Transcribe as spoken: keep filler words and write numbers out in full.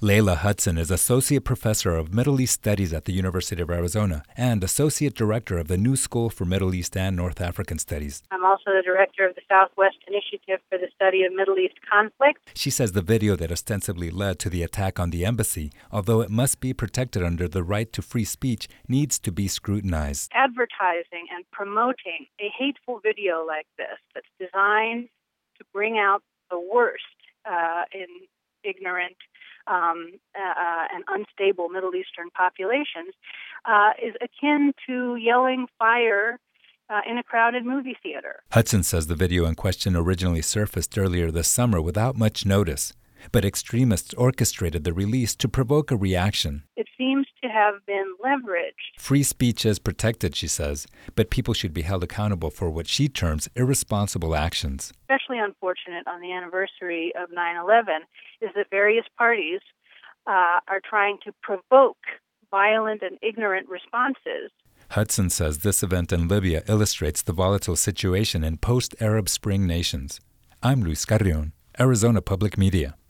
Layla Hudson is Associate Professor of Middle East Studies at the University of Arizona and Associate Director of the New School for Middle East and North African Studies. I'm also the Director of the Southwest Initiative for the Study of Middle East Conflict. She says the video that ostensibly led to the attack on the embassy, although it must be protected under the right to free speech, needs to be scrutinized. Advertising and promoting a hateful video like this that's designed to bring out the worst uh, in ignorant um, uh, and unstable Middle Eastern populations uh, is akin to yelling fire uh, in a crowded movie theater. Hudson says the video in question originally surfaced earlier this summer without much notice, but extremists orchestrated the release to provoke a reaction. It seems to have been leveraged. Free speech is protected, she says, but people should be held accountable for what she terms irresponsible actions. Especially unfortunate on the anniversary of nine eleven is that various parties uh, are trying to provoke violent and ignorant responses. Hudson says this event in Libya illustrates the volatile situation in post-Arab Spring nations. I'm Luis Carrion, Arizona Public Media.